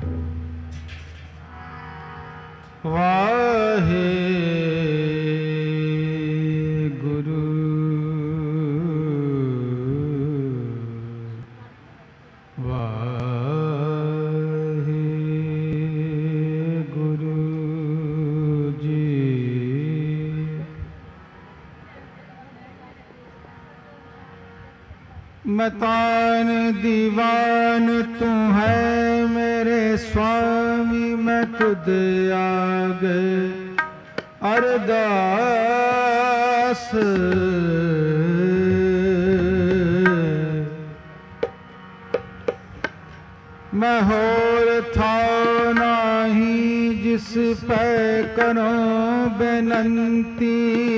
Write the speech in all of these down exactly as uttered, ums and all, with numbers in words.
ਵਾਹੇ ਗੁਰੂ मैं तान दीवान तू है मेरे स्वामी, मैं तुद आगे अरदास। मैं होर था नाही जिस पे करो बेनंती,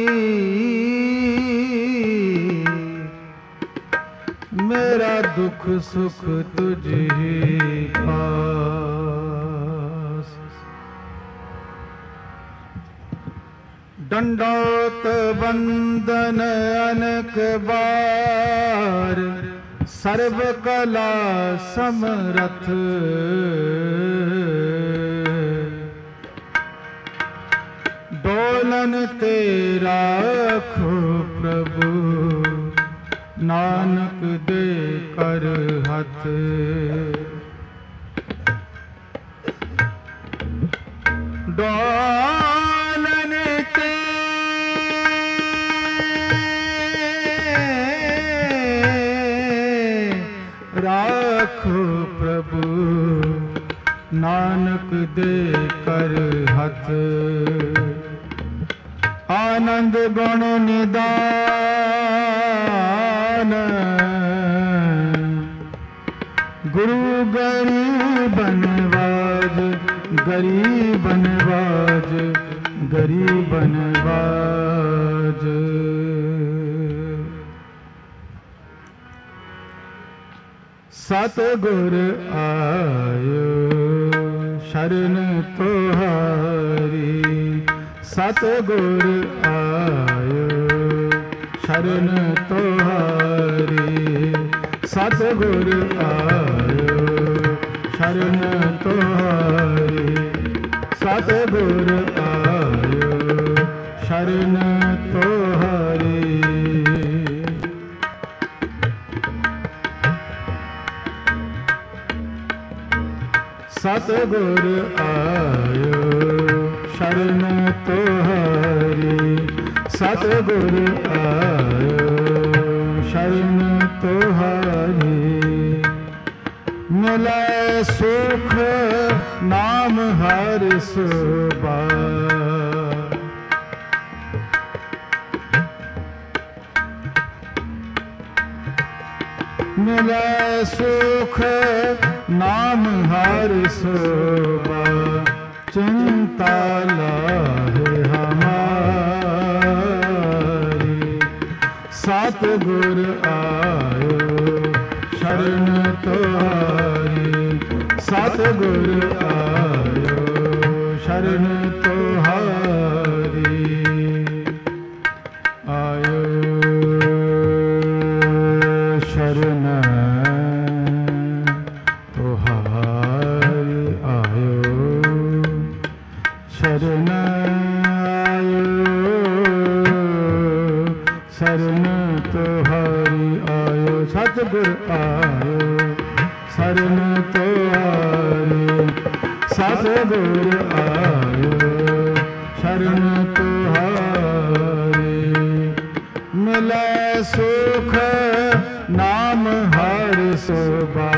मेरा दुख सुख तुझी पास। दंडोत बंदन अनेक बार, सर्व कला समरथ। डोलन तेरा खो प्रभु, नानक दे कर हथ। डोलन तेरा राखो प्रभु, नानक दे कर हथ। आनंद गुण निदान, गुरु गरीबन बाज, गरीबन बाज, गरीबन बाज। सतगुर आयो शरण तुहारी, सतगुर आयो शरण तुहारी, सतगुर आयो शरण तुहारी, सतगुर आयो शरण तुहारी। सतगुर आयो शरण तुहारी, सतगुर आयो शरण तुहारी। मिलै सुख नाम हर सुबा, मिलै सुख नाम हर सोबा। चिंता लाहे हमारी, सतगुर आयो शरण तुहारी, सतगुर आयो शरण तुहारी। आयो शरण तुहारी, आयो शरण आयो शरण तुहारी। आयो सतगुर आयो शरण तुहारी, सतगुर आयो शरण तुहारी। मिलै सुख नाम हर सोबा,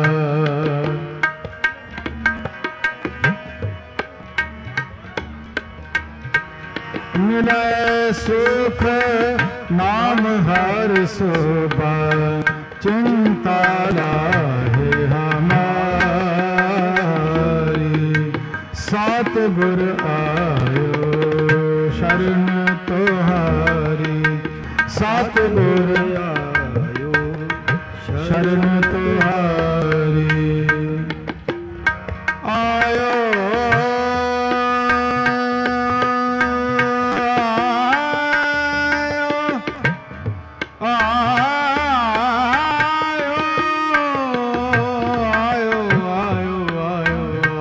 मिलै सुख नाम हर सोबा। चिंता लाहे हमारी, सतगुर आयो शरण तुहारी, सतगुर आयो शरण तुहारी। आयो आयो आयो आयो आयो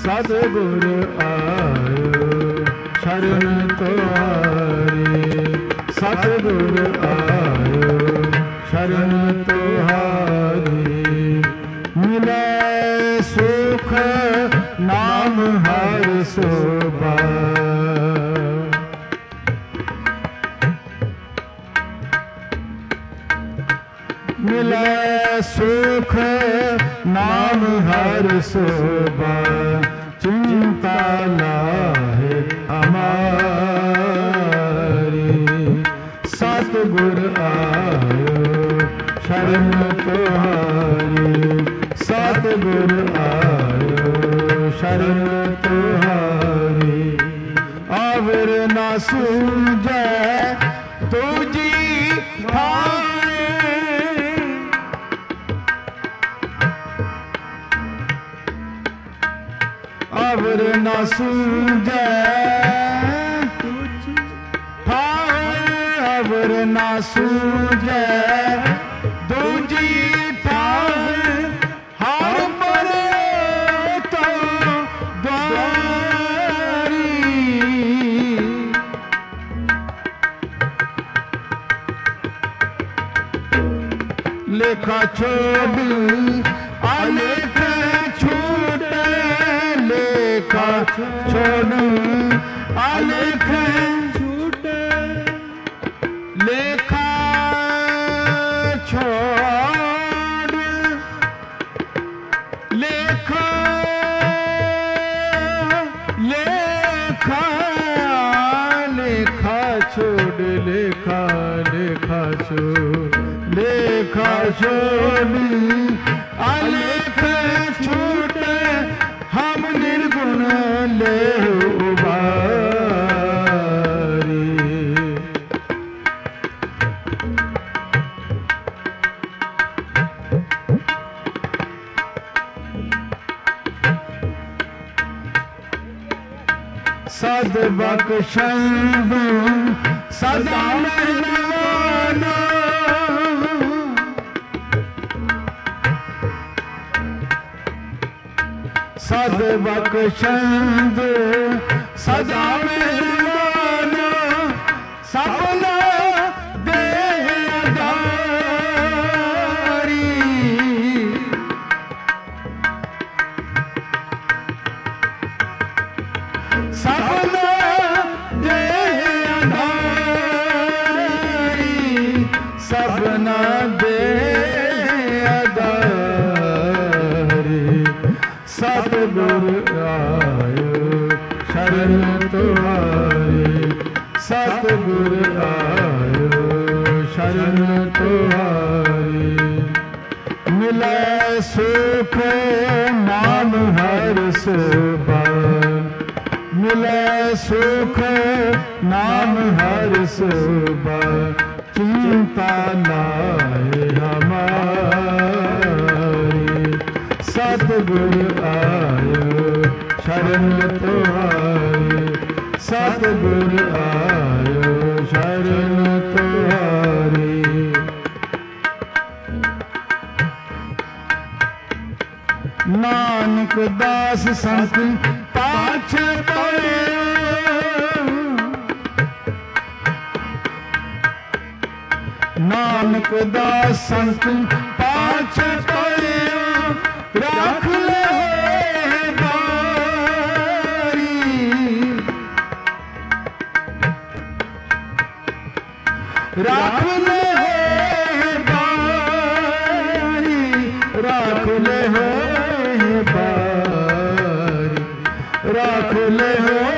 ਸਤਿਗੁਰ ਆਇਓ ਸ਼ਰਨ ਤੁਹਾਰੀ, ਸਤਿਗੁਰ ਆਇਓ ਸ਼ਰਨ ਤੁਹਾਰੀ। ਮਿਲੇ ਸੁਖ ਨਾਮ ਹਰਿ ਸੋਭਾ, ਮਿਲੇ ਸੁਖ ਨਾਮ ਹਰਿ ਸੋਭਾ। ਚਿੰਤਾ ਲਾਹੇ ਹਮਾਰੀ, ਸਤਿਗੁਰ ਆਇਓ ਸ਼ਰਨ ਤੁਹਾਰੀ, ਸਤਿਗੁਰ ਆਇਓ ਸ਼ਰਨ ਤੁਹਾਰੀ। ਆਵਰ ਨਾ ਸੂਝੈ ਤੁਜੀ ਠਾਣੇ, ਆਵਰ ਨਾ ਸੂਝੈ ਤੁਜੀ ਠਾਣੇ, ਆਵਰ ਨਾ ਸੂਝੈ ਦੂਜੀ ਠਾਣੇ। ਹਰ ਪਰੇ ਤੋ ਦੁਆਰੀ, ਲੇਖਾ ਛੋੜ ਅਲੇਖ ਛੂਟੇ, ਲੇਖਾ ਛੋੜ ਅਲੇਖ ਛੂਟੇ, ਲੇਖਾ ਛੋੜ ਲੇਖਾ ਲੇਖਾ ਲੇਖਾ ਛੋੜ, ਲੇਖਾ ਲੇਖਾ ਛੋੜ, ਲੇਖਾ ਛੋੜੀ ਅਲੇਖ ਛੂਟੇ। ਹਮ ਨਿਰਗੁਣ ਲੇਹੁ ਉਬਾਰੀ, ਸਦ ਬਖਸ਼ੰਦ ਸਦਾ ਮਿਹਰਬਾਨ, ਸਦ ਬਖਸ਼ੰਦ ਸਦਾ ਮਿਹਰਬਾਨ। ਸਪਨਾ ਦੇਹ ਅਦਾਰੀ, ਸਪਨਾ ਦੇਹ ਅਦਾਰੀ, ਸਪਨਾ ਦੇਹ ਅਦਾਰੀ। ਸਤਿਗੁਰ ਆਇਓ ਸ਼ਰਨ ਤੁਹਾਰੀ, ਸਤਿਗੁਰ ਆਇਓ ਸ਼ਰਨ ਤੁਹਾਰੀ। ਮਿਲੇ ਸੁਖ ਨਾਮ ਹਰਿ ਸੋਭਾ, ਮਿਲੇ ਸੁਖ ਨਾਮ ਹਰਿ ਸੋਭਾ। ਚਿੰਤਾ ਲਾਏ ਹਮਾਰੀ, ਸਤਿਗੁਰ ਆਇਓ ਸ਼ਰਨ ਤੁਹਾਰੀ, ਸਤਿਗੁਰ ਆਇਓ ਸ਼ਰਨ ਤੁਹਾਰੀ। ਨਾਨਕ ਦਾਸ ਸੰਤ ਪਾਛ ਪਏ, ਨਾਨਕ ਦਾਸ ਸੰਤ ਪਾਛ ਪਏ। ਰੱਖ ਲੈ ਬਾਰੀ, ਰੱਖ ਲੈ ਬਾਰੀ, ਰੱਖ ਲੈ ਬਾਰੀ, ਰੱਖ ਲੈ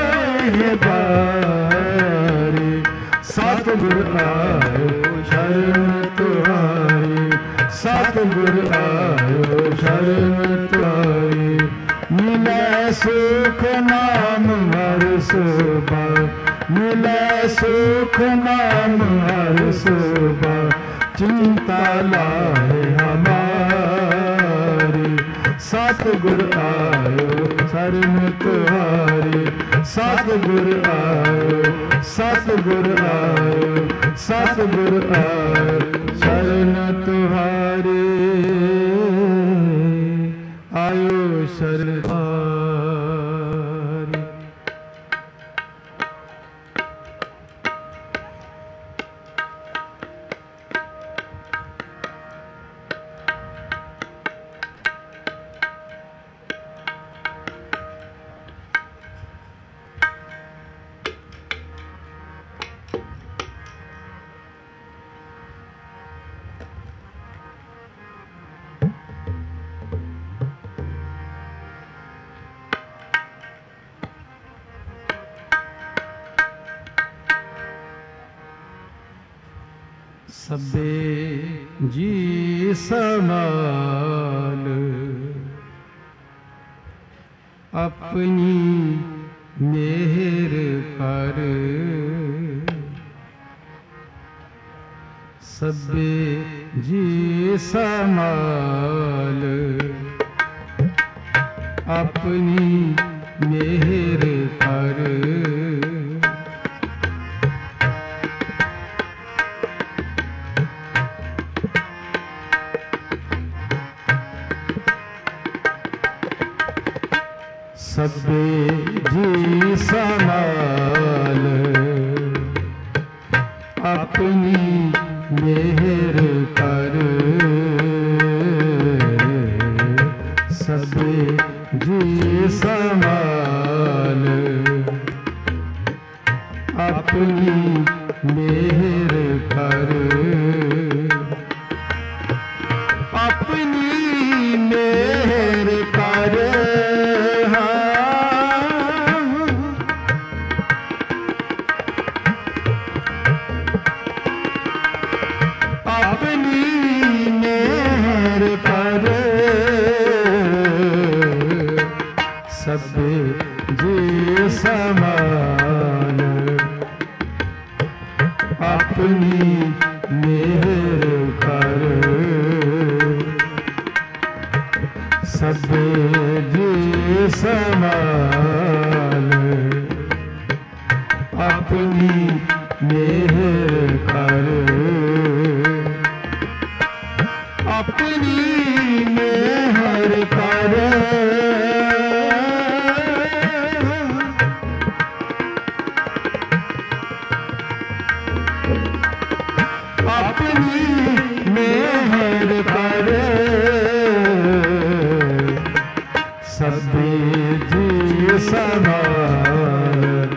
ਬਾਰੀ। ਸਤਿਗੁਰ ਆਇਓ ਸ਼ਰਨ ਤੁਹਾਰੀ, ਸਤਿਗੁਰ ਆਇਓ ਸ਼ਰਨ ਤੁਹਾਰੀ। ਮਿਲੇ ਸੁਖ ਨਾਮ ਹਰਿ ਸੋਭਾ, ਮਿਲੇ ਸੁਖ ਨਾਮ ਹਰਿ ਸੋਭਾ। ਚਿੰਤਾ ਲਾਏ ਹਮਾਰੀ, ਸਤਿਗੁਰ ਆਇਓ ਸ਼ਰਨ ਤੁਹਾਰੀ, ਸਤਿਗੁਰ ਆਇਓ, ਸਤਿਗੁਰ ਆਇਓ, ਸਤਿਗੁਰ ਆਇਓ ਸ਼ਰਨ ਤੁਹਾਰੀ। ਆਇਓ ਸ਼ਰਨ सबे जी समाल अपनी मेहर कर, सबे जी समाल अपनी मेहर कर, सबे जी समाल अपनी मेहर कर, सबे जी समाल अपनी मेहर कर, अपनी मेहर कर, सबे जी समान अपनी मेहर कर, सबे जी समान अपनी मेहर कर, अपनी मेहर कर, अपनी मेहर कर, सबे जी समान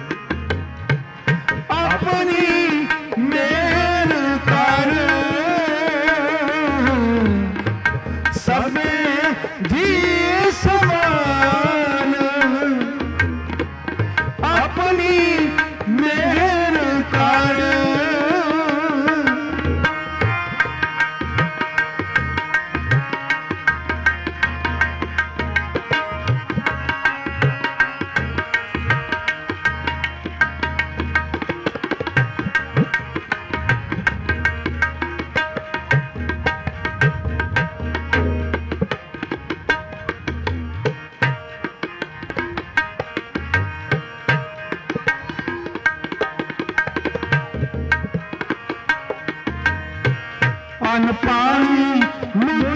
अपनी मेहर कर, सबे जी समान अपनी मेहर कर, अन पानी मुझ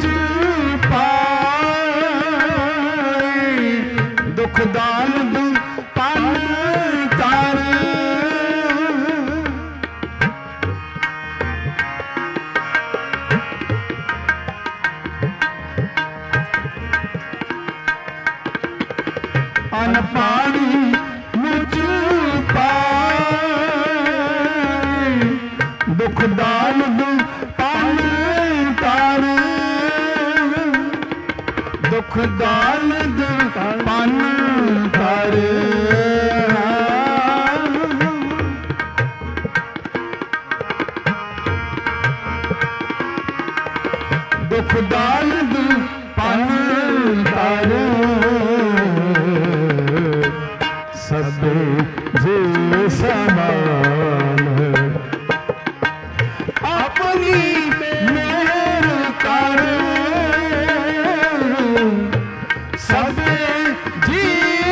पाए, दुख दान दू पान तार, अन पानी मुझ पाए, दुख दान दू दुख दान पान कर, दुख दान पान कर, सबे जी समान अपनी मेहर कर, सबे जी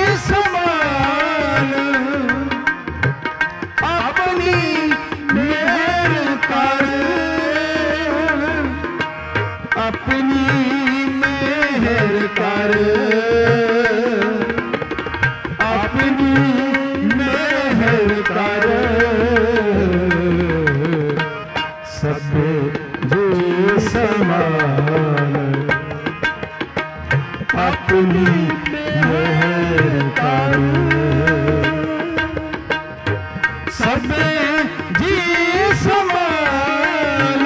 समान अपनी मेहर कर, अपनी मेहर कर, अपनी मेहर कर, सबे जी समान अपनी मेहर कर, सबे जी समान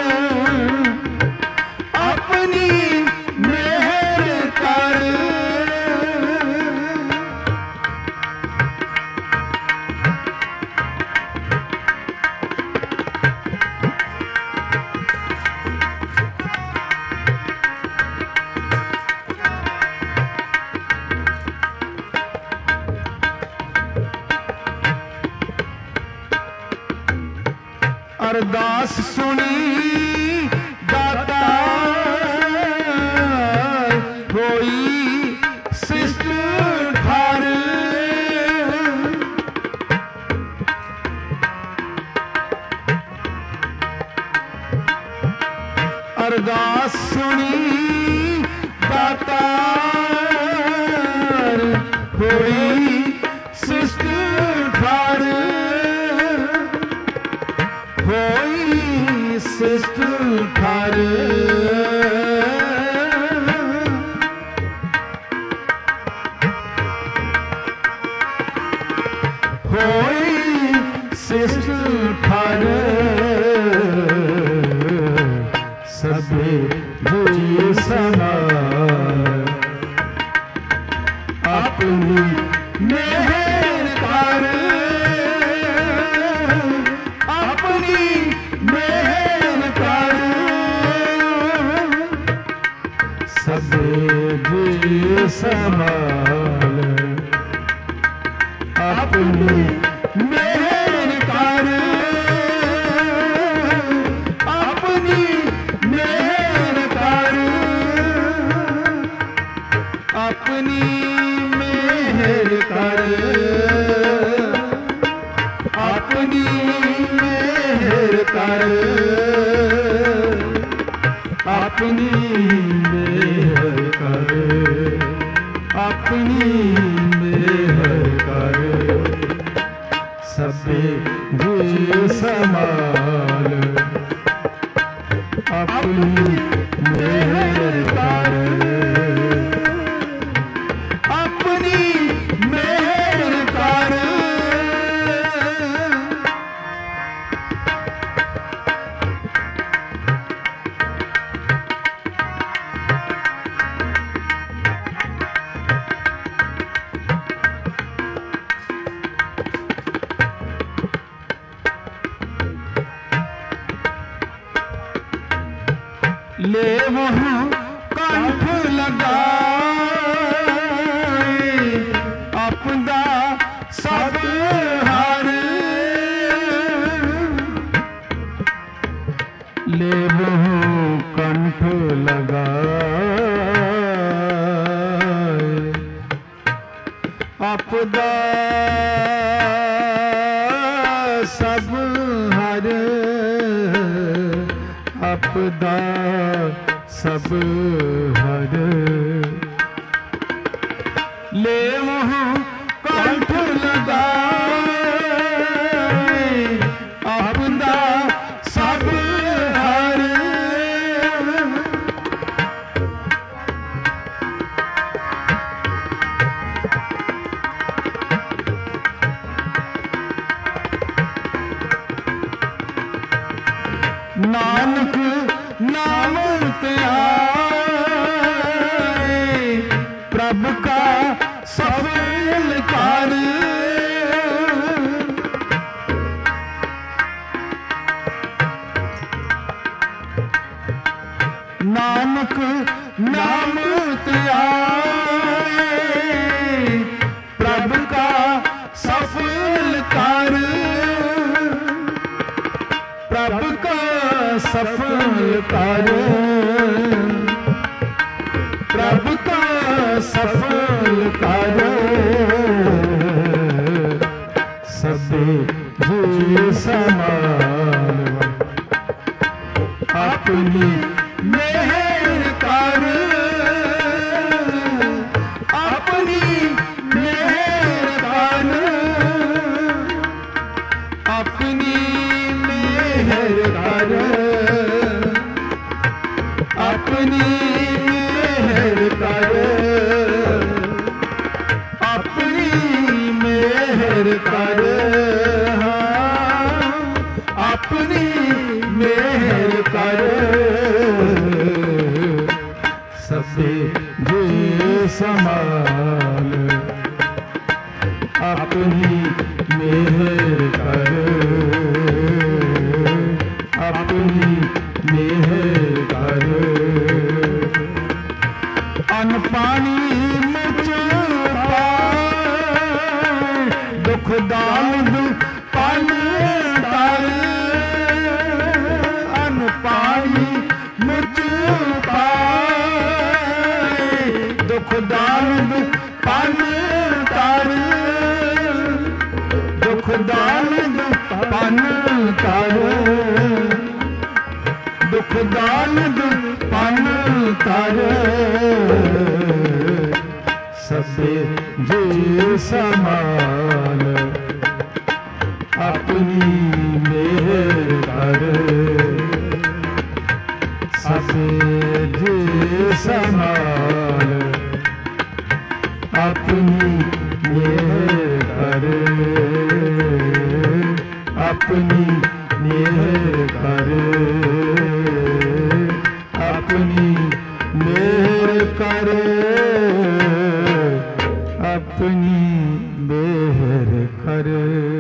अपनी मेहर कर, अरदास सुनी दाता होई शिष्ट ठार। अरदास सुनी दाता होई शिष्ट ठार। होई शिष्ट ठार। होई शिष्ट ठार। सबे जी समान अपनी मेहर कर। अपनी मेहर कर। सबे जी समान अपनी मेहर कर। अपनी मेहर कर। अपनी मेहर कर। अपनी मेहर कर। अपनी मेहर कर। अपनी मेहर कर। सबे जी समान अपनी मेहर कर। अपनी मेहर कर। ले वहाँ कंठ लगाए अपना सब हार। ले वहाँ कंठ लगाए अपना सब हार। अपदा सब हर। ले वहाँ कंठ लगाए अपदा सब हर। नानक नाम त्याए प्रभु का सफल कर। नानक नाम त्याए प्रभु का सफल कर। प्रभु का सफल कर। प्रभु का सफल कर। सबे जी समान अपनी मेहर कर। अपनी मेहर कर। अपनी मेहर कर। अपनी मेहर कर। अपनी मेहर कर। हाँ, अपनी मेहर कर। सबे जी समान अपनी मेहर कर। अपनी मेहर कर। अन्न पानी मुझ पाए दुख दान दुख पान डाल। दुख दान पान कर, दुख दान पान कर, दुख दान पान कर, सबे जे समान अपनी मेहर कर, सबे जे समान अपनी मेहर कर, अपनी मेहर कर, अपनी मेहर कर, अपनी मेहर कर।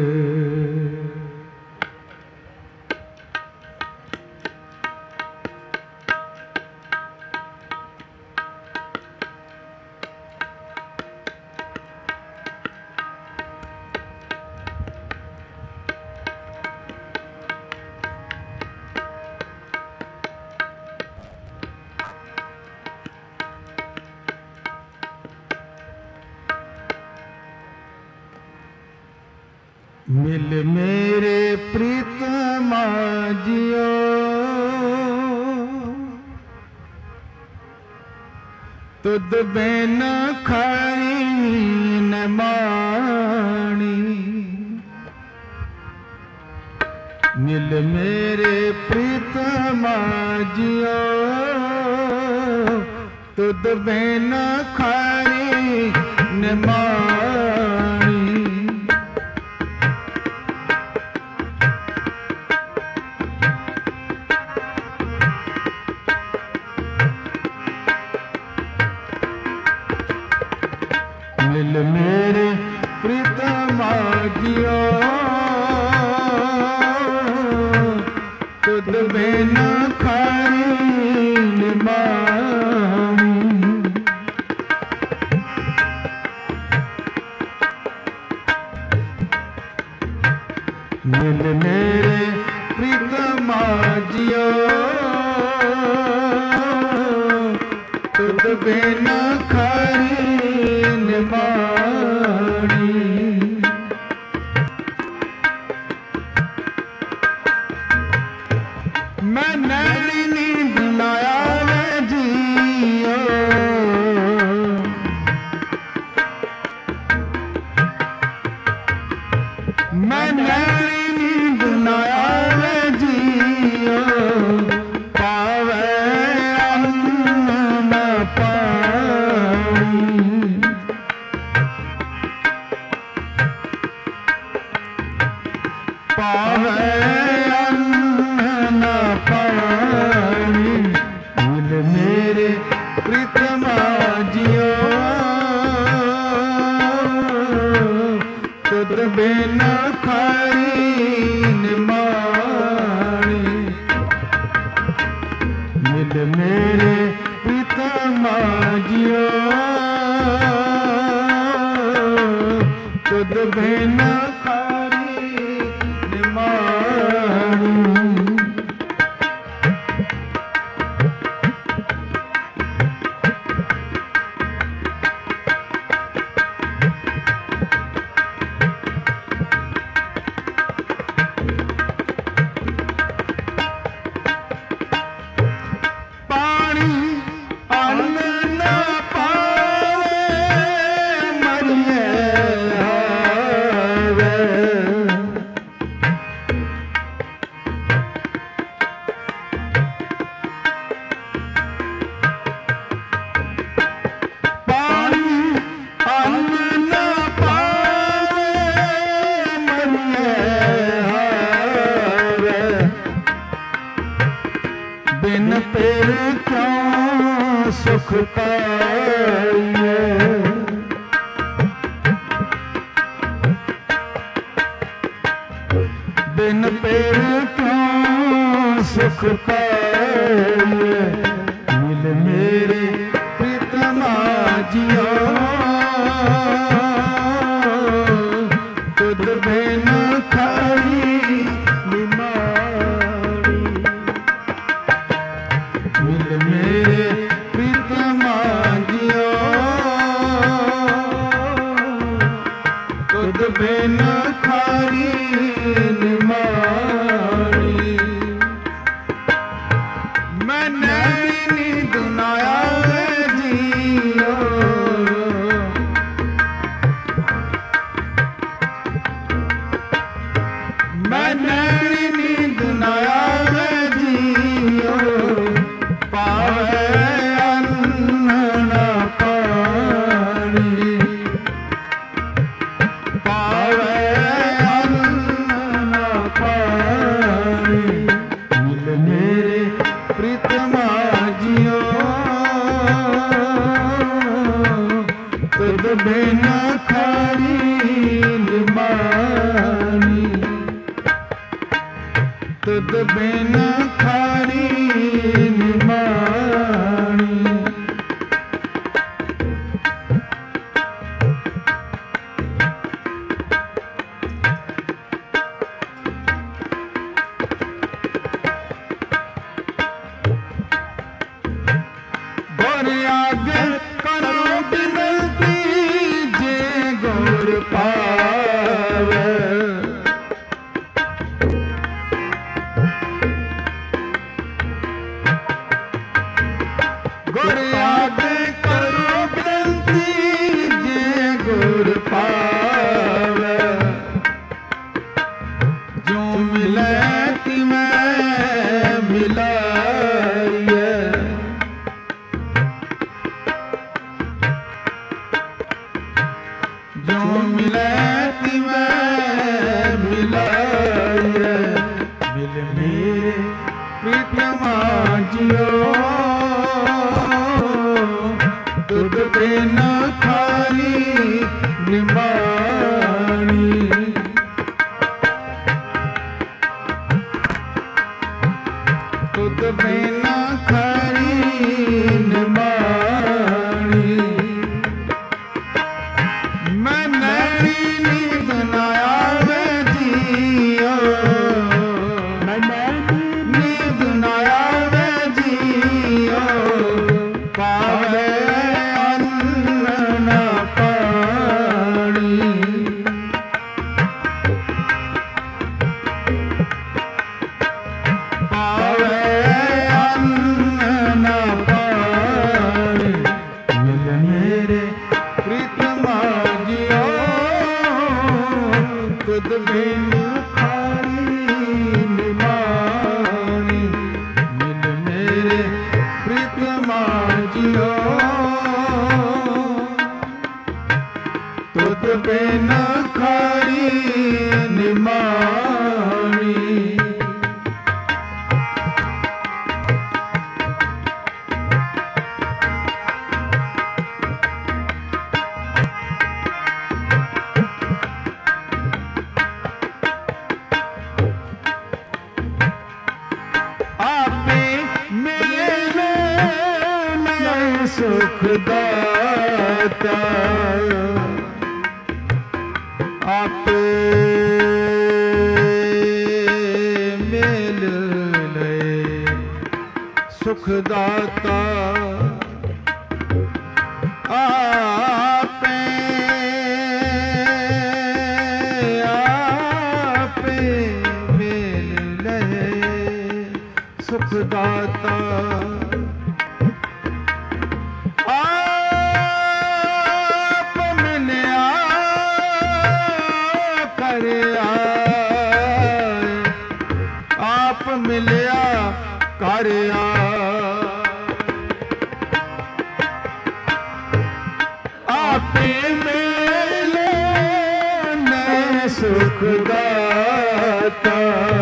मिल मेरे प्रीतमा जियो, तुद बिन खरी न माणी, मिल मेरे प्रीतमा जियो, तुद बिन खरी न माणी, मिल मेरे प्रीतमा जियो, तुद बिन खरी न माणी, मिल मेरे प्रीतमा जियो, तुद बिन खरी न माणी, मैं नैनी नींद न आवे जियो, मैं नैनी नींद न आवे जियो, पावे अन्न न पानी, पावे अन्न न पानी, मिल मेरे प्रीतमा जियो, तुद बिन खरी न माणी, मिल मेरे प्रीतमा जियो, तुद बिन खरी न माणी, पानी अन्न न पावे मरिए आवे, पानी अन्न न पावे मरिए आवे, बिन पेर क्यों सुख पाइए, बिन पेर क्यों सुख पाइए, मिल मेरे प्रीतमा जियो, तुद बिन खरी न माणी, मिल मेरे प्रीतमा जियो, बिन खारी निमाणी मैं नैनी दुनाया जियो मैं नैनी दुनाया जियो पावे अन्न न पानी पावे अन्न न पानी मिल मेरे प्रीतमा जियो तुद बिन खारी निमानी तुद बिन खारी निमानी गोर आगे करो बिनती जे गोर पावे गोर आगे करो बिनती जे गोर पावे जो मिले तिमें मिलाइए जो मिले तिमें मिलाइए मिल मेरे प्रीतमा जियो तुद बिन खारी निमाणी तुद बिन खारी निमाणी मैं नैनी दुनाया जियो मैं नैनी दुनाया जियो पावे अन्न न पानी पावे अन्न न पानी मिल मेरे प्रीतमा जियो तुद बिन खारी निमानी मिल मेरे प्रीतमा जियो तुद बिन खारी निमानी आपे मेरे में सुख दाता आपे मेल सुख दाता आपे आपे मेल सुख दाता आप मिलिया कर आए आप मिलिया कर आपे मेले ने सुख दाता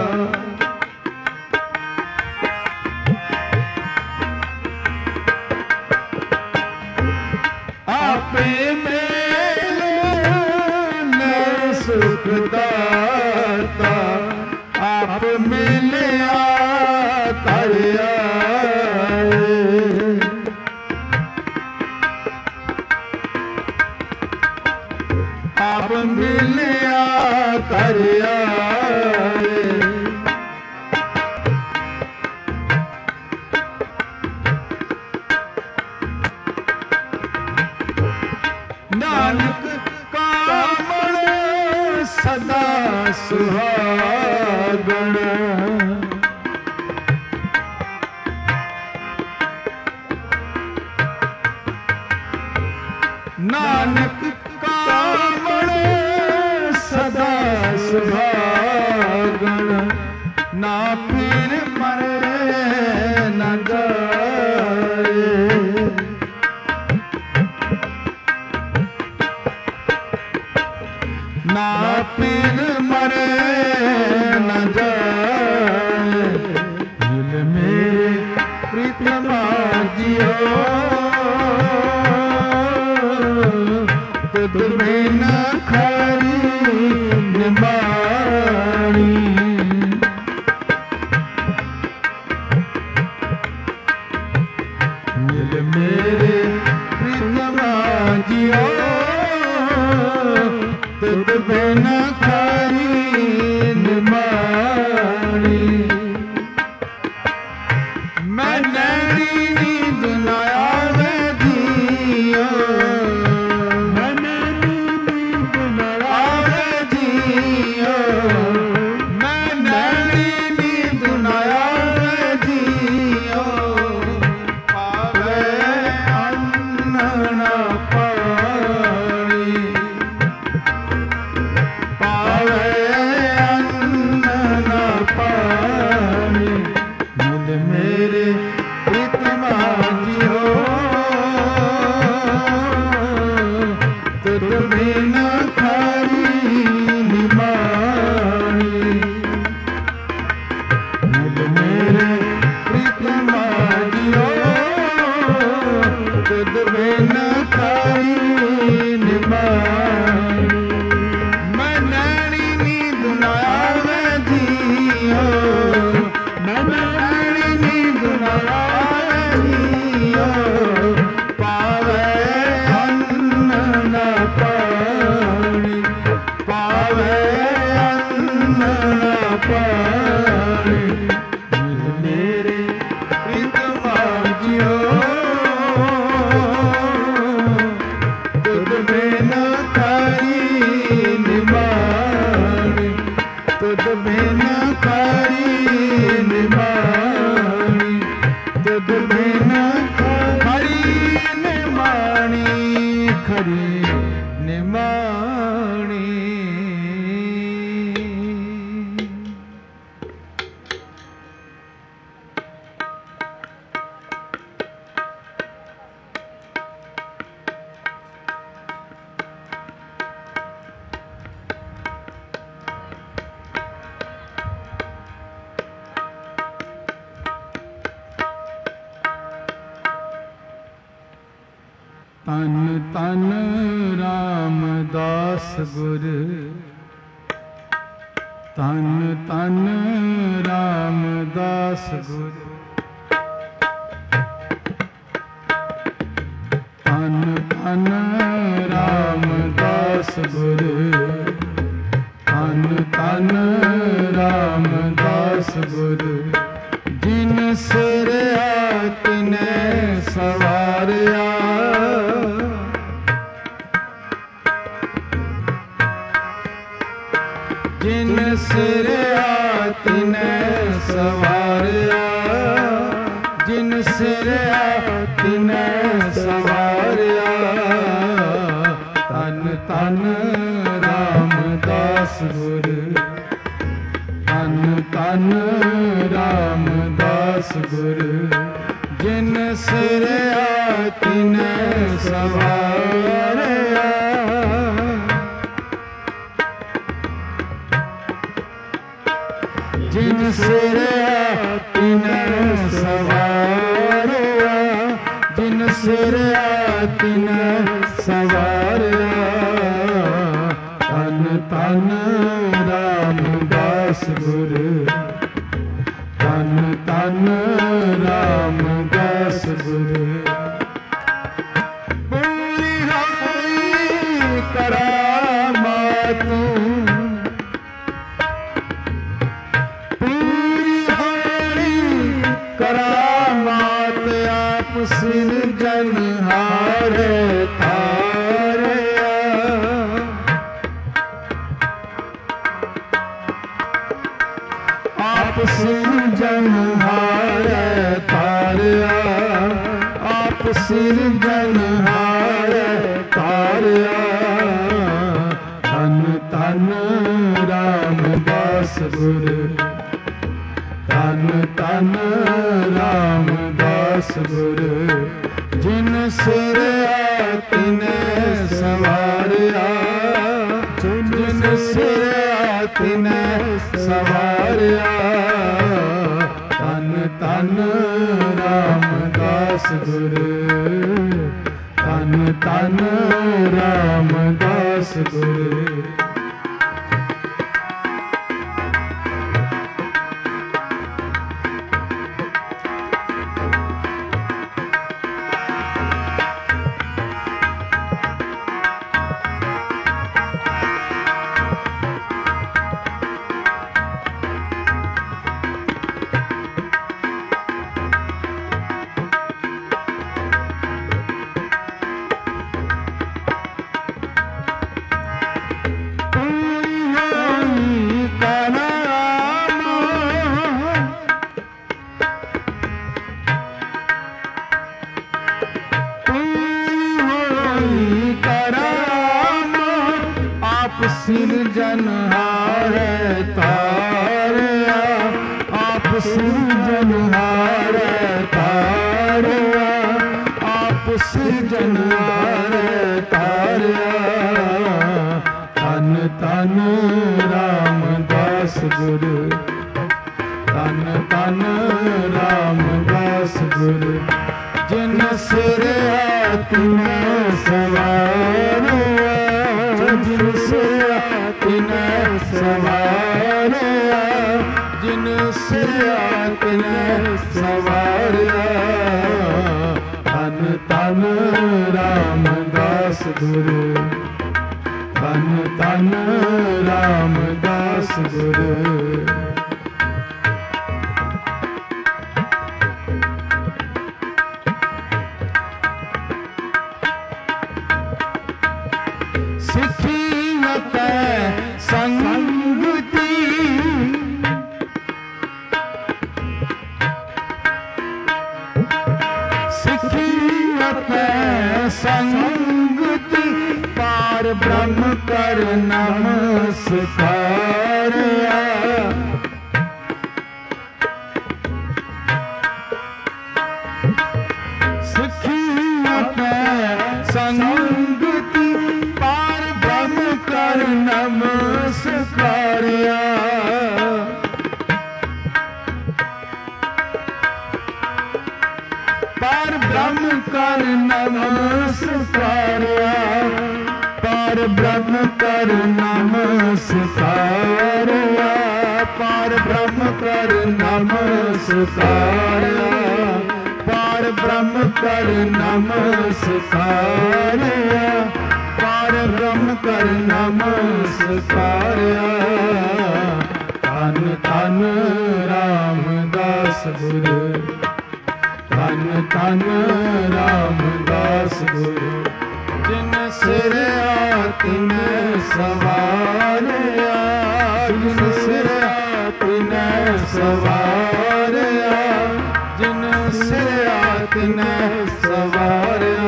आपे मेले ने सुख दाता आप मिलिया कर आए आप मिलिया कर आए नानक कामण ਸਦਾ ਸੁਹਾਗਣ। ਨਾਨਕ ਕਾਮਣ ਸਦਾ ਸੁਹਾਗਣ, ਨਾ ਫਿਰ ਮਰੇ ਨਾ ਜਾਏ। ਨਾ ਫਿਰ ਮਰੇ ਨਾ ਜਾਏ। ਮਿਲ ਮੇਰੇ ਪ੍ਰੀਤਮਾ ਜੀਓ, ਤੁਧ ਬਿਨ ਖਰੀ ਨਿਮਾਣੀ। ਮਿਲ ਮੇਰੇ ਪ੍ਰੀਤਮਾ ਜੀਓ, ਤੁਧ ਬਿਨ ਖਰੀ ਨਿਮਾਣੀ। ਮੈਂ ਨੈਣੀ ਨੀਂਦ ਨਾ ਆਵੇ ਜੀਓ, ਤਨ ਤਨ ਰਾਮਦਾਸ ਗੁਰ, ਤਨ ਤਨ ਰਾਮਦਾਸ ਗੁਰ। ਤਨ ਤਨ ਰਾਮਦਾਸ ਗੁਰ, ਤਨ ਤਨ ਰਾਮਦਾਸ ਗੁਰ। ਜਿਨ ਸਿਰਿਆ ਤਿਨੈ ਸਵਾਰਿਆ, ਜਿਨ ਸਿਰਿਆ ਤਿਨੈ ਸਵਾਰਿਆ, ਜਿਨ ਸਿਰਿਆ ਤਿਨੈ ਸਵਾਰਿਆ। ਤਨ ਤਨ ਰਾਮਦਾਸ ਗੁਰ, ਤਨ ਤਨ ਰਾਮਦਾਸ ਗੁਰ। ਜਿਨ ਸਿਰਿਆ ਤਿਨੈ ਸਵਾਰਿਆ, ਜਿਨ ਸਿਰਿਆ ਤਿਨੈ ਸਵਾਰਿਆ, ਜਿਨ ਸਿਰਿਆ ਤਿਨੈ ਸਵਾਰਿਆ। ਤਨ ਤਨ ਰਾਮਦਾਸ ਗੁਰ, ਤਨ ਤਨ ਰਾਮਦਾਸ ਗੁਰ। ਪੂਰੀ ਹੋਈ ਕਰਾਮਾਤ, ਕਰਾਮਾਤ ਆਪ ਸਿਰਜਨਹਾਰੇ ਤਾਰਿਆ। ਤਿਨੈ ਸਵਾਰਿਆ। ਧੰਨ ਧੰਨ ਰਾਮਦਾਸ ਗੁਰ, ਧੰਨ ਧੰਨ ਰਾਮਦਾਸ ਗੁਰ। ਸਿਰਜਨਹਾਰੇ ਤਾਰਿਆ, ਆਪ ਸਿਰਜਨਹਾਰੇ ਤਾਰਿਆ, ਆਪ ਸਿਰਜਨਹਾਰੇ ਤਾਰਿਆ। ਧੰਨ ਧੰਨ ਰਾਮਦਾਸ ਗੁਰ, ਧੰਨ ਧੰਨ ਰਾਮਦਾਸ ਗੁਰ। ਜਿਨ ਸਿਰਿਆ ਤਿਨੈ ਸਵਾਰਿਆ, ਜਿਨ ਸਿਰਿਆ ਤਿਨੈ ਸਵਾਰਿਆ, ਜਿਨ ਸਿਰਿਆ ਤਿਨੈ ਸਵਾਰਿਆ। ਧੰਨ ਧੰਨ ਰਾਮਦਾਸ ਗੁਰ, ਧੰਨ ਧੰਨ ਰਾਮਦਾਸ ਗੁਰ। ਸਿੱਖੀ ਮਤੈ ਸੰਗਤੀ, ਸਿੱਖੀ ਮਤੈ ਸੰਗਤੀ, ਪਾਰ ਬ੍ਰਹਮ ਕਰ ਨਮਸਕਾਰਿਆ। ਸਿੱਖੀ ਮਤੈ ਸੰਗਤੀ, ਪਾਰ ਬ੍ਰਹਮ ਕਰ ਨਮਸਕਾਰਿਆ। ਪਾਰ ਬ੍ਰਹਮ ਕਰ ਨਮਸਕਾਰਿਆ, ਪਾਰ ਬ੍ਰਹਮ ਕਰ ਨਮਸਕਾਰਿਆ, ਪਾਰ ਬ੍ਰਹਮ ਕਰ ਨਮਸਕਾਰਿਆ, ਪਾਰ ਬ੍ਰਹਮ ਕਰ ਨਮਸਕਾਰਿਆ, ਪਾਰ ਬ੍ਰਹਮ ਕਰ ਨਮਸਕਾਰਿਆ। ਧੰਨ ਧੰਨ ਰਾਮਦਾਸ ਗੁਰ, ਧੰਨ ਧੰਨ ਰਾਮਦਾਸ ਗੁਰ। ਜਿਨ ਸਿਰਿਆ ਤਿਨੈ ਸਵਾਰਿਆ, ਜਿਨ ਸਿਰਿਆ ਤਿਨੈ ਸਵਾਰਿਆ, ਜਿਨ ਸਿਰਿਆ ਤਿਨੈ ਸਵਾਰਿਆ।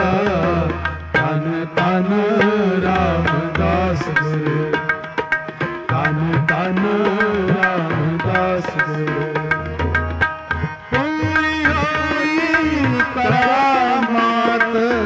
ਧੰਨ ਧੰਨ ਰਾਮਦਾਸ ਗੁਰ, ਧੰਨ ਧੰਨ ਰਾਮਦਾਸ ਗੁਰ। ਪੂਰੀ ਹੋਈ ਕਰਾਮਾਤ,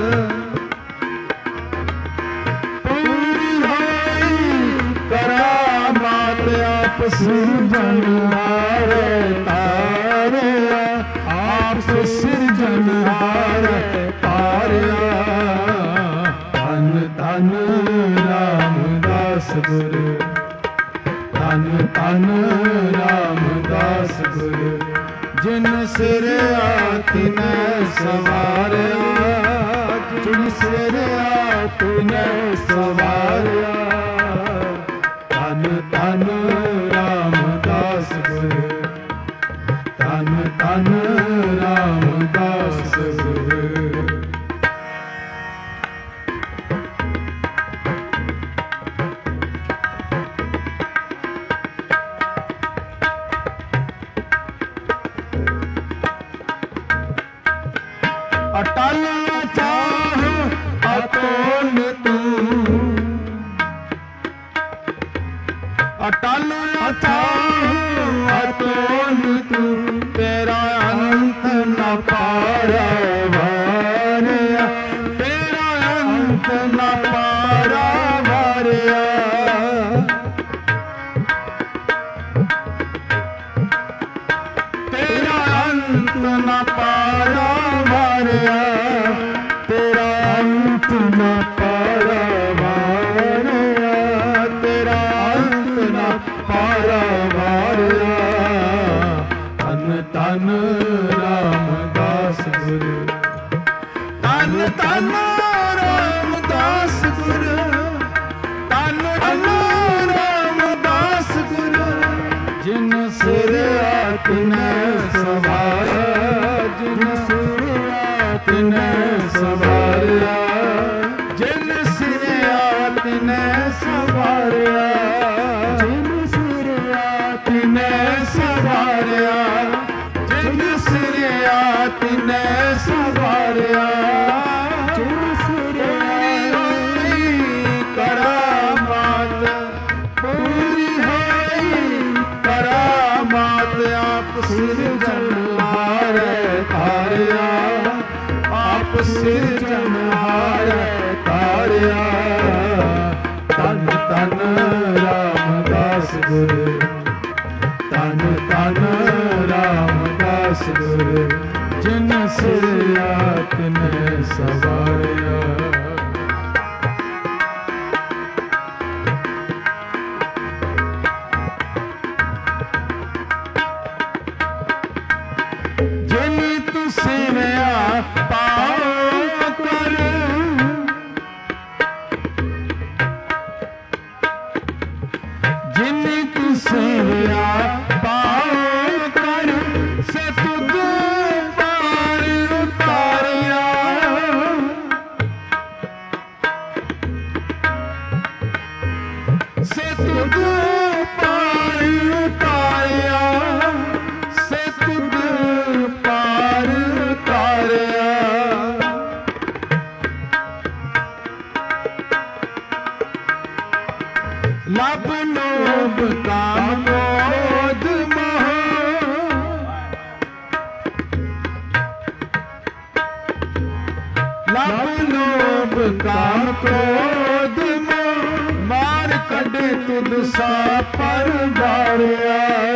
ਪੂਰੀ ਹੋਈ ਕਰਾਮਾਤ, ਆਪ ਸਿਰਜਨਹਾਰੇ ਤਾਰਿਆ, ਆਪ ਸਿਰਜਨਹਾਰੇ ਤਾਰਿਆ। ਧੰਨ ਧੰਨ ਰਾਮਦਾਸ ਗੁਰ, ਧੰਨ ਧੰਨ ਰਾਮਦਾਸ ਗੁਰ। ਜਿਨ ਸਿਰਿਆ ਤਿਨੈ ਸਵਾਰਿਆ, ਜਿਨ ਸਿਰਿਆ ਤਿਨੈ ਸਵਾਰਿਆ। ਧੰਨ ਧੰਨ ਰਾਮਦਾਸ ਗੁਰ, ਧੰਨ ਧੰਨ ਰਾਮਦਾਸ ਗੁਰ। ਅਟਲ ਚਾਹ ਅਤੁਲ ਤੂੰ, ਅਟਲ ਚਾਹ ਅਤੁਲ ਤੂੰ, ਤੇਰਾ ਅੰਤ ਨ ਪਾਰੈ ਵਾਰਿਆ, ਤੇਰਾ ਅੰਤ ਨ ਪਾਰੈ ਵਾਰਿਆ। ਪਾਰਵਾਰਿਆ, ਤੇਰਾ ਅੰਤ ਨਾ ਪਾਰਵਾਰਿਆ। ਧੰਨ ਧੰਨ ਰਾਮਦਾਸ ਗੁਰੂ, ਧੰਨ ਧੰਨ ਰਾਮਦਾਸ ਗੁਰੂ, ਧੰਨ ਧੰਨ ਰਾਮਦਾਸ ਗੁਰੂ। ਜਿਨ ਸਿਰਿਆ ਤਿਨੈ ਸਵਾਰਿਆ, ਜਿਨ ਸਿਰਿਆ ਤਿਨੈ ਸਵਾਰਿਆ, ਜਿਨ ਸਿਰਿਆ ਤਿਨੈ ਸਵਾਰਿਆ, ਜਿਨ ਸਿਰਿਆ ਤਿਨੈ ਸਵਾਰਿਆ, ਜਿਨ ਸਿਰਿਆ ਤਿਨੈ ਸਵਾਰਿਆ। ਜਿਨ ਸਿਰਿਆ ਕਰਾਮਾਤ ਪੂਰੀ ਹੋਈ, ਕਰਾਮਾਤ ਆਪ ਸਿਰਜਣਹਾਰੈ ਤਾਰਿਆ, ਆਪ ਸਿਰਜਣਹਾਰੈ ਤਾਰਿਆ। ਧੰਨ ਧੰਨ ਰਾਮਦਾਸ ਗੁਰੂ, ਧੰਨ ਧੰਨ ਰਾਮਦਾਸ ਗੁਰੂ। ਜਿਨ ਸਿਰਿਆ ਤਿਨੈ ਸਵਾਰਿਆ। ਜਿਨ ਤੂੰ ਸੇਵਿਆ ਪਾਉ ਕਰ, ਜਿਨ ਤੂੰ ਸੇਵਿਆ ਪਾਉ ਕਰ, ਸੇ ਤੁਧ ਪਾਰ ਉਤਾਰਿਆ। ਸੇ ਤੁਧ ਪਾਰ ਉਤਾਰਿਆ, ਸੇ ਤੁਧ ਪਾਰ ਉਤਾਰਿਆ। ਲਭ ਲੋਭ ਕਾਮ ਕ੍ਰੋਧ ਮੋਹ, ਲਭ ਲੋਭ ਕਾਮ ਕ੍ਰੋਧ ਮੋਹ, ਮਾਰ ਕੱਢੇ ਤੁਧ ਸਾ ਪਰ ਵਾਰਿਆ।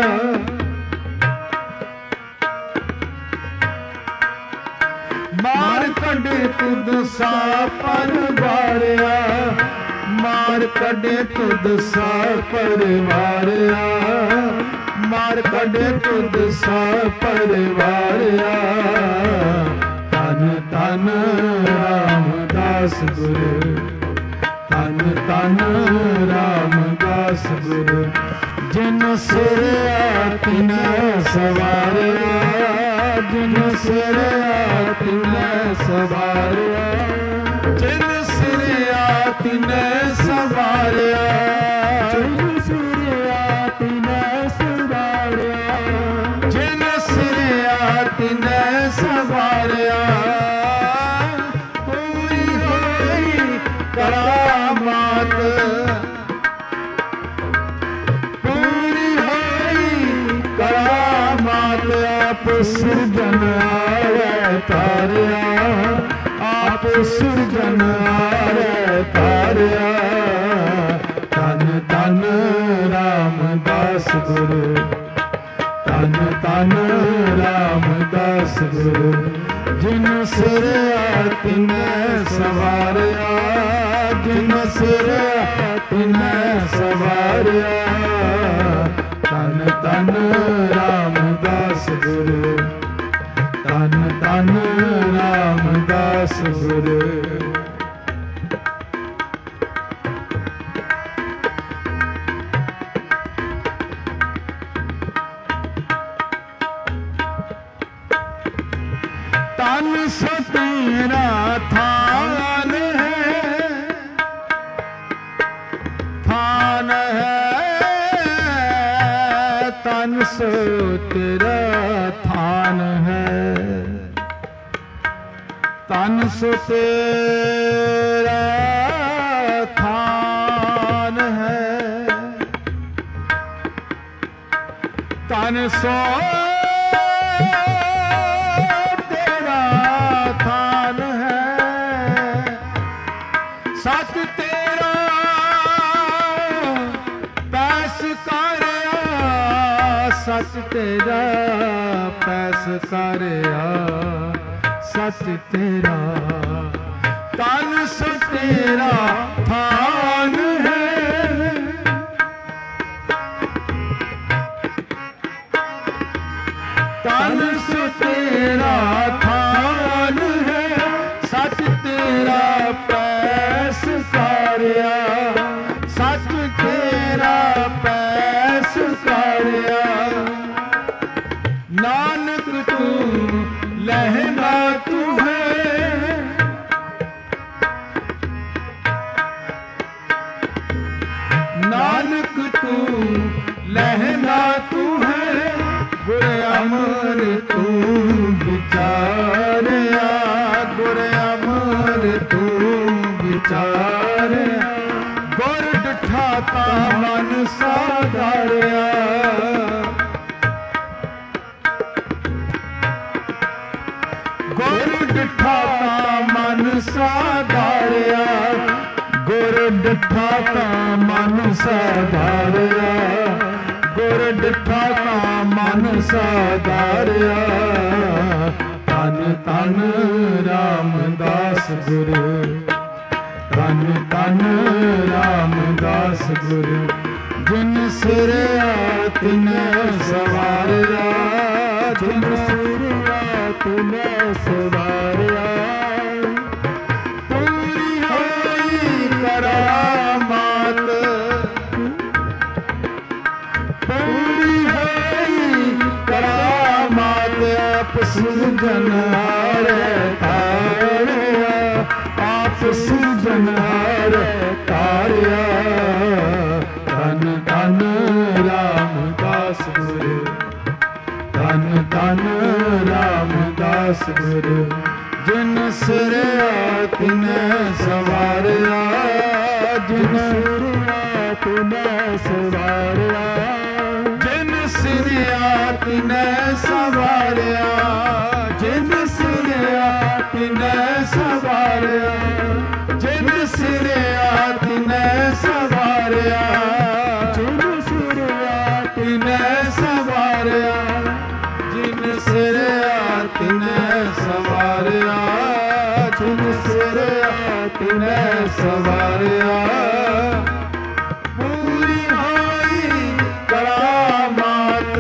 ਮਾਰ ਕੱਢੇ ਤੁਧ ਸਾ ਪਰ ਵਾਰਿਆ, ਮਾਰ ਕੱਢੇ ਤੁਧ ਸਾ ਪਰਵਾਰਿਆ, ਮਾਰ ਕੱਢੇ ਤੁਧ ਸਾ ਪਰਵਾਰਿਆ। ਧੰਨ ਧੰਨ ਰਾਮਦਾਸ ਗੁਰੂ, ਧੰਨ ਧੰਨ ਰਾਮਦਾਸ ਗੁਰੂ। ਜਿਨ ਸਿਰਿਆ ਤਿਨੈ ਸਵਾਰਿਆ, ਜਿਨ ਸਿਰਿਆ ਤਿਨੈ ਸਵਾਰਿਆ, ਜਿਨ ਸਿਰਿਆ ਤਿਨੈ ਸਵਾਰਿਆ, ਜਿਨ ਸਿਰਿਆ ਤਿਨੈ ਸਵਾਰਿਆ, ਜਿਨ ਸਿਰਿਆ ਤਿਨੈ ਸਵਾਰਿਆ। ਪੂਰੀ ਹੋਈ ਕਰਾਮਾਤ, ਪੂਰੀ ਹੋਈ ਕਰਾਮਾਤ ਆਪ ਸਿਰਜਣਹਾਰੈ ਤਾਰਿਆ, ਆਪ ਸਿਰਜਣਹਾਰੈ ਤਾਰਿਆ। ਧੰਨ ਧੰਨ ਰਾਮਦਾਸ ਗੁਰੂ, ਧੰਨ ਧੰਨ ਰਾਮਦਾਸ ਗੁਰੂ। ਜਿਨ ਸਿਰਿਆ ਤਿਨੈ ਸਵਾਰਿਆ, ਜਿਨ ਸਿਰਿਆ ਤਿਨੈ ਸਵਾਰਿਆ। ਧੰਨ ਧੰਨ ਰਾਮਦਾਸ ਗੁਰੂ, ਧੰਨ ਧੰਨ ਰਾਮਦਾਸ ਗੁਰੂ। ਤਨ ਸੋ ਤੇਰਾ ਥਾਨ ਹੈ, ਥਾਨ ਹੈ, ਤਨ ਸੋ ਤੇਰਾ ਥਾਨ ਹੈ, ਤਨ ਸੋ ਤੇਰਾ ਥਾਨ ਹੈ, ਤਨ ਸੋ ਸਤ ਤੇਰਾ ਪੈਸ ਕਰਿਆ, ਸਤ ਤੇਰਾ ਪੈਸ ਕਰਿਆ, ਸਤ ਤੇਰਾ ਤਨ ਸੋ ਤੇਰਾ ਥਾਨ ਹੈ। ਤਨ ਸੋ ਤੇਰਾ ਥਾਨ ਹੈ, ਸੱਚ ਤੇਰਾ ਪੈਸ ਸਾਰਿਆ, ਸੱਚ ਤੇਰਾ ਪੈਸ ਸਾਰਿਆ। ਨਾਨਕ ਤੂੰ ਲਹਿਣਾ ਤੂੰ ਹੈ, ਨਾਨਕ ਤੂੰ ਲਹਿਣਾ ਤੂੰ ਹੈ। ਗੁਰ ਅਮਰ ਤੂੰ ਵਿਚਾਰਿਆ, ਗੁਰ ਅਮਰ ਤੂੰ ਵਿਚਾਰਿਆ। ਗੁਰ ਡਿਠਾ ਤਾਂ ਮਨ ਸਾਧਾਰਿਆ, ਗੁਰ ਡਿਠਾ ਤਾਂ ਮਨ ਸਾਧਾਰਿਆ, ਗੁਰ ਡਿਠਾ ਤਾਂ ਮਨ ਸਾਧਾਰਿਆ, ਗੁਰ ਡਿਠਾ ਤਾਂ ਮਨ ਸਾਧਾਰਿਆ। ਧੰਨ ਧੰਨ ਰਾਮਦਾਸ ਗੁਰ, ਧੰਨ ਧੰਨ ਰਾਮਦਾਸ ਗੁਰ। ਜਿਨ ਸਿਰਿਆ ਤਿਨੈ ਸਵਾਰਿਆ, ਜਿਨ ਸਿਰਿਆ ਤਿਨੈ ਸਵਾਰਿਆ। ਪੂਰੀ ਹੋਈ ਕਰਾਮਾਤ, ਪੂਰੀ ਹੋਈ ਕਰਾਮਾਤ। ਆਪ ਸਿਰਜਣਹਾਰੇ ਤਾਰਿਆ, ਆਪ ਸਿਰਜਣਹਾਰੇ ਤਾਰਿਆ। ਧੰਨ ਧੰਨ ਰਾਮਦਾਸ ਗੁਰ, ਧੰਨ ਧੰਨ ਰਾਮਦਾਸ ਗੁਰ। ਜਿਨ ਸਿਰਿਆ ਤਿਨੈ ਸਵਾਰਿਆ, ਜਿਨ ਸਿਰਿਆ ਤਿਨੈ ਸਵਾਰਿਆ। ਜਿਨ ਸਿਰਿਆ ਤਿਨੈ ਸਵਾਰਿਆ, ਜਿਨ ਸਿਰਿਆ ਤਿਨੈ ਸਵਾਰਿਆ। ਜਿਨ ਸਿਰਿਆ ਤਿਨੈ ਸਵਾਰਿਆ, ਜਿਨ ਸਿਰਿਆ ਤਿਨੈ ਸਵਾਰਿਆ। ਜਿਨ ਸਿਰਿਆ ਤਿਨੈ ਸਵਾਰਿਆ, ਜਿਨ ਸਿਰਿਆ ਤਿਨੈ ਸਵਾਰਿਆ। ਪੂਰੀ ਹੋਈ ਕਰਾਮਾਤ,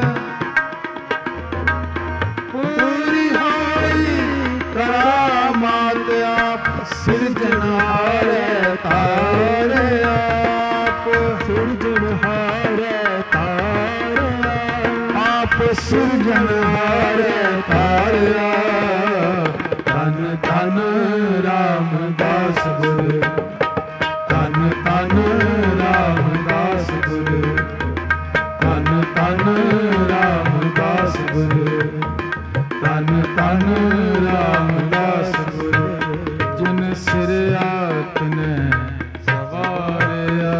ਪੂਰੀ ਹੋਈ ਕਰਾਮਾਤ। ਆਪ ਸਿਰਜਣਹਾਰੇ ਤਾਰਿਆ, ਆਪ ਸਿਰਜਣਹਾਰੇ ਤਾਰਿਆ, ਆਪ ਸਿਰਜਣਹਾਰੇ ਤਾਰਿਆ। ਧੰਨ ਧੰਨ ਰਾਮਦਾਸ ਗੁਰ, ਧੰਨ ਧੰਨ ਰਾਮਦਾਸ ਗੁਰ, ਧੰਨ ਧੰਨ ਰਾਮਦਾਸ ਗੁਰ, ਧੰਨ ਧੰਨ ਰਾਮਦਾਸ ਗੁਰ। ਜਿਨ ਸਿਰਿਆ ਤਿਨੈ ਸਵਾਰਿਆ।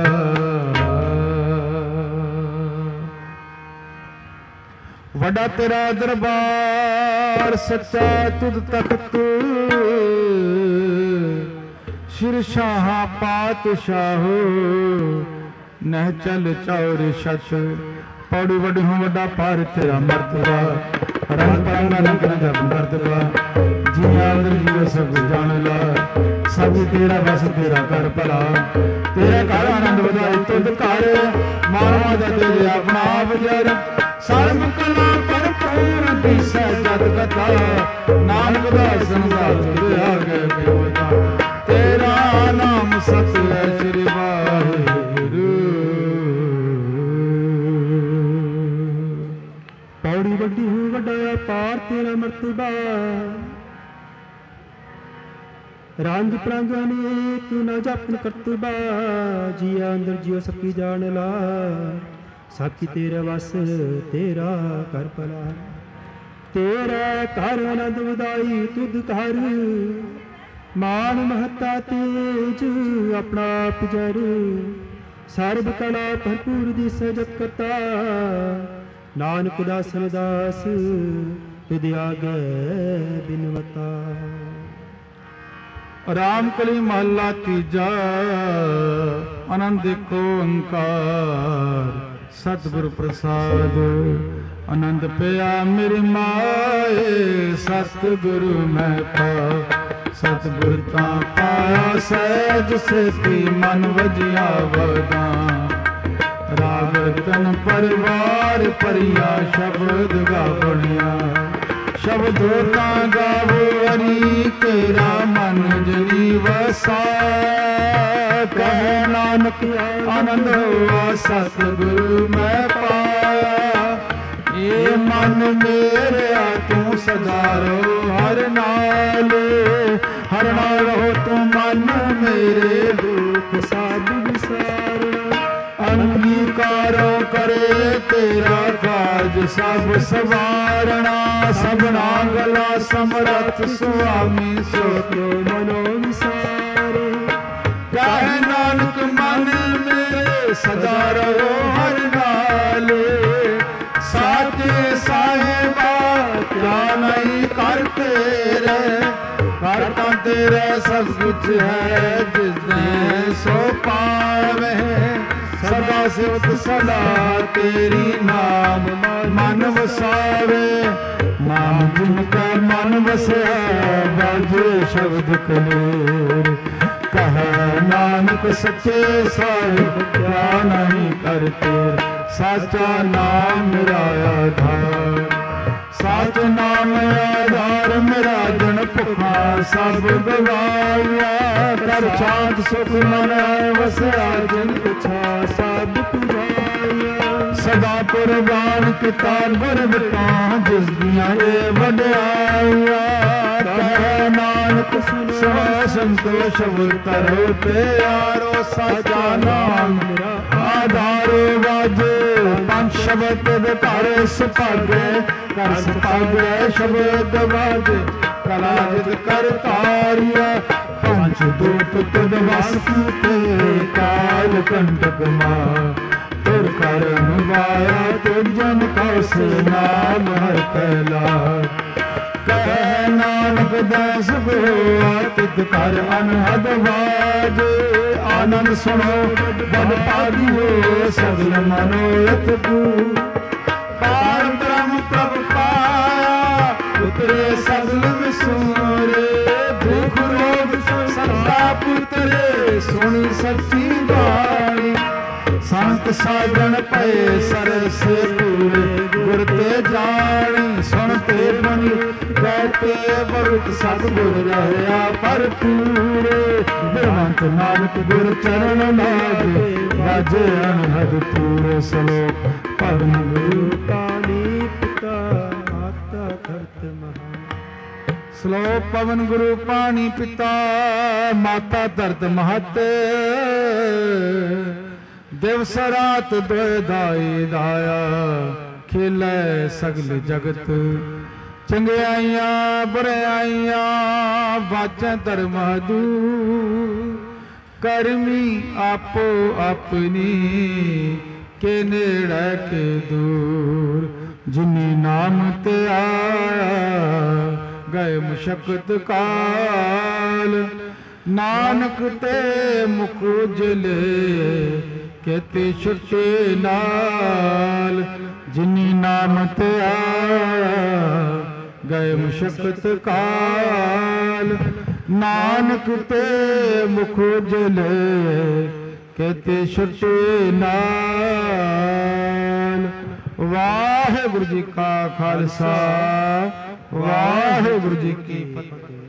ਵੱਡਾ ਤੇਰਾ ਦਰਬਾਰ ਸੱਚਾ ਤੁਧ ਤਖਤ, ਸ਼ਿਰਸ਼ਾਹਾਂ ਪਾਤਸ਼ਾਹ। ਨਹਿ ਚਲ ਚੌਰ ਛਤ, ਪੌੜੀ ਵੱਡੀ ਹੋ ਵੱਡਾ ਪਰ ਤੇਰਾ ਮਰਤਬਾ। ਰੰਗ ਰੰਗ ਰੰਗ ਜਪ ਮਰਤਬਾ। ਜੀ ਆਦਰ ਜੀਵ ਸਭ ਜਾਣ ਲਾ, ਸਭ ਤੇਰਾ ਬਸ ਤੇਰਾ ਕਰ ਭਲਾ। ਤੇਰੇ ਘਰ ਆਨੰਦ ਵਧਾਈ ਤੁਧ ਘਰ, ਮਾਨਵਾ ਦਾ ਤੇਰੇ ਆਪਣਾ ਆਪ ਜਰ। ਸਰਬ ਕਲਾ ਭਰਪੂਰ ਦਿਸੈ ਜਦ ਕਥਾ, ਨਾਨਕ ਦਾ ਸੰਸਾਰ ਤੇਰੇ ਆਗੇ ਬਿਵਦਾ। ਤੇਰਾ ਨਾਮ ਸਤਿ ਹੈ ਸ੍ਰੀ ਵਾਹਿਗੁਰੂ। ਪੌੜੀ ਵੱਡੀ ਹੋ ਵੱਡਾ ਪਾਰ ਤੇਰਾ ਮਰਤਬਾ। ਰੰਗ ਪ੍ਰੰਗ ਅਨੇਕ ਨਾ ਜਪਨ ਕਰਤਬਾ। ਜੀਆ ਅੰਦਰ ਜਿਉ ਸਕੀ ਜਾਣ ਲਾ, ਸਾਖੀ ਤੇਰਾ ਵਸ ਤੇਰਾ ਕਰ ਭਲਾ। ਤੇਰਾ ਘਰ ਆਨੰਦ ਵਧਾਈ ਤੁਧ ਘਰ, ਮਾਨ ਮਹਤਾ ਤੇਜ ਆਪਣਾ ਆਪ ਜਰ। ਸਰਬ ਕਲਾ ਭਰਪੂਰ ਦਿਸੈ ਜਤ ਕਰਤਾ, ਨਾਨਕ ਦਾਸ ਰਦਾਸ ਤੁਧ ਆਗੇ ਬਿਨਵਤਾ। ਰਾਮ ਕਲੀ ਮਹੱਲਾ ਤੀਜਾ। ਆਨੰਦ ਏਕ ਓੰਕਾਰ ਸਤਿਗੁਰ ਪ੍ਰਸਾਦ। ਆਨੰਦ ਪਿਆ ਮੇਰੀ ਮਾਏ, ਸਤਿਗੁਰੂ ਮੈਂ ਪਾ ਸਤਿਗੁਰ ਤਾਂ ਪਾਇਆ ਸਹਿਜ ਸੇਤੀ ਮਨ ਵਜਿਆ ਵਦਾਂ ਰਾਗ ਤਨ ਪਰਿਵਾਰ ਪਰਿਆ ਸ਼ਬਦ ਗਾਵਣਿਆ ਸ਼ਬਦ ਤਾਂ ਗਾਵੋ ਹਰੀ ਤੇਰਾ ਮਨ ਜਨੀ ਵਸਾ ਕਹਿ ਨਾਨਕ ਆਨੰਦ ਹੋਆ ਸਤਿਗੁਰੂ ਮੈਂ ਪਾਇਆ ਇਹ ਮਨ ਮੇਰਿਆ ਤੂੰ ਸਦਾਰੋ ਹਰ ਨਾਲ ਹਰ ਨਾਲ ਰਹੋ ਤੂੰ ਮਨ ਮੇਰੇ ਦੁਖ ਸਭ ਵਿਸਾਰ ਅੰਗੀਕਾਰੋ ਕਰੇ ਤੇਰਾ ਕਾਜ ਸਭ ਸਵਾਰਣਾ ਸਭਨਾ ਗਲਾ ਸਮਰਥ ਸੁਆਮੀ ਸੋ ਕਿਉ ਮਨੋ ਵਿਸਾਰੇ ਕਹਿ ਨਾਨਕ ਮਨ ਮੇਰੇ ਸਦਾ ਰਹੋ ਹਰ ਨਾਲ ਸਾਚੇ ਸਾਹਿਬਾ ਕਿਆ ਨਹੀਂ ਕਰ ਤੇਰੇ ਕਰ ਤਾਂ ਤੇਰਾ ਸਭ ਕੁਛ ਹੈ ਜਿਸ ਦੇ ਸੋ ਪਾਵੇ ਸਦਾ ਸਿਵਤ ਸਦਾ ਤੇਰੀ ਨਾਮ ਮਨ ਵਸਾਵੇ ਨਾਮ ਜਿਨ ਕਾ ਮਨ ਵਸਿਆ ਬਾਜੇ ਸ਼ਬਦ ਕਲੇਰ ਕਹੈ ਨਾਨਕ ਸੱਚੇ ਸਾਹਿਬ ਕਿਆ ਨਹੀਂ ਕਰਤੇ ਸਾਚਾ ਨਾਮ ਮੇਰਾ ਆਧਾਰ ਸਾਚ ਨਾਮ ਆਧਾਰ ਮੇਰਾ ਜਨ ਭੁਖਾ ਸਭ ਗਵਾਇਆ ਕਰ ਸ਼ਾਂਤ ਸੁਖ ਮਨ ਵਸਿਆ ਜਿਨ ਪੁਛਾ ਸਭ ਪੁਰਾਇਆ ਸਦਾ ਕੁਰਬਾਨ ਕੀਤਾ ਗੁਰ ਬਿਟਾ ਜਿਸ ਦੀਆਂ ਇਹ ਵਡਿਆਈਆਂ ਕਹਿ ਨਾਨਕ ਸਵਾ ਸੰਤੋਸ਼ ਵਰਤਰੋ ਪਿਆਰੋ ਸਾਚਾ ਨਾਮ ਮੇਰਾ ਆਧਾਰ ਵਾਜੇ ਪੰਜ ਸ਼ਬਦ ਦੇ ਘਰ ਸੁਭਾਗੇ ਕਰ ਸੁਭਾਗੇ ਸ਼ਬਦ ਵਾਜੇ ਕਲਾ ਜਿਤ ਕਰ ਤਾਰਿਆ ਪੰਜ ਦੂਤ ਤਦ ਵਸ ਕੀਤੇ ਕਾਲ ਕੰਟਕ ਮਾ ਤੁਰ ਕਰ ਨਿਵਾਇਆ ਤੁਰ ਜਨ ਕਉ ਸੇ ਨਾਮ ਹਰ ਕੈਲਾ ਕਹਿ ਨਾਨਕ ਦਾਸ ਗੋ ਤਿਤ ਕਰ ਅਨਹਦ ਵਾਜੇ ਆਨੰਦ ਸੁਣੋ ਬਦ ਪਾਦੀਓ ਸਗਲ ਮਨੋਰਥ ਪੂਰ ਪਾਰ ਬ੍ਰਹਮ ਪ੍ਰਭ ਪਾਇਆ ਉਤਰੇ ਸਗਲ ਵਿਸੂਰੇ ਦੁਖ ਰੋਗ ਸਦਾ ਪੁੱਤਰੇ ਸੁਣੀ ਸੱਚੀ ਬਾਣੀ ਸੰਤ ਸਾਜਣ ਪਏ ਸਰਸ ਪੂਰੇ ਗੁਰ ਤੇ ਜਾਣੀ ਸੁਣ ਤੇ ਬਣੀ ਕਹਤੇ ਵਰਤ ਸਤਿਗੁਰ ਰਹਿਆ ਭਰਪੂਰੇ ਬਿਰਮੰਤ ਨਾਨਕ ਗੁਰ ਚਰਨ ਲਾਗੇ ਵਾਜੇ ਅਨਹਦ ਪੂਰੇ ਸਲੋਕ ਪਵਨ ਗੁਰੂ ਪਾਣੀ ਪਿਤਾ ਮਾਤਾ ਧਰਤ ਮਹਾ ਸਲੋਕ ਪਵਨ ਗੁਰੂ ਪਾਣੀ ਪਿਤਾ ਮਾਤਾ ਧਰਤ ਮਹਤ ਦਿਵਸ ਰਾਤ ਦੋਇ ਦਾਈ ਦਾਇਆ ਖੇਲੇ ਸਗਲ ਜਗਤ ਚੰਗਿਆਈਆਂ ਬੁਰਾਈਆਂ ਬਾਚਾਂ ਧਰਮ ਦੂ ਕਰਮੀ ਆਪੋ ਆਪਣੀ ਕੇ ਨੇੜੇ ਕੇ ਦੂਰ ਜਿਨੀ ਨਾਮ ਤੇ ਆਇਆ ਗਏ ਮੁਸ਼ਕਤ ਕਾਲ ਨਾਨਕ ਤੇ ਮੁਖ ਉਜਲੇ ਕੇਤੇ ਛੁਟੇ ਨਾਲ ਜਿਨੀ ਨਾਮ ਤੇ ਆਇਆ ਗਏ ਮੁਸ਼ਕਤ ਕਾਲ ਨਾਨਕ ਤੇ ਮੁਖ ਉਜਲੇ ਕੇਤੇ ਛੁਟੇ ਨਾਲ ਵਾਹਿਗੁਰੂ ਜੀ ਕਾ ਖਾਲਸਾ ਵਾਹਿਗੁਰੂ ਜੀ ਕੀ ਫਤਿਹ।